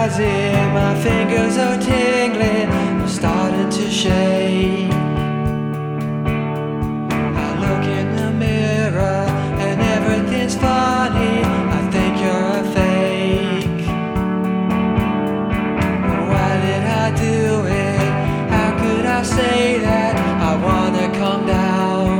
in, my fingers are tingling, I'm starting to shake. I look in the mirror and everything's funny, I think you're a fake. Why did I do it? How could I say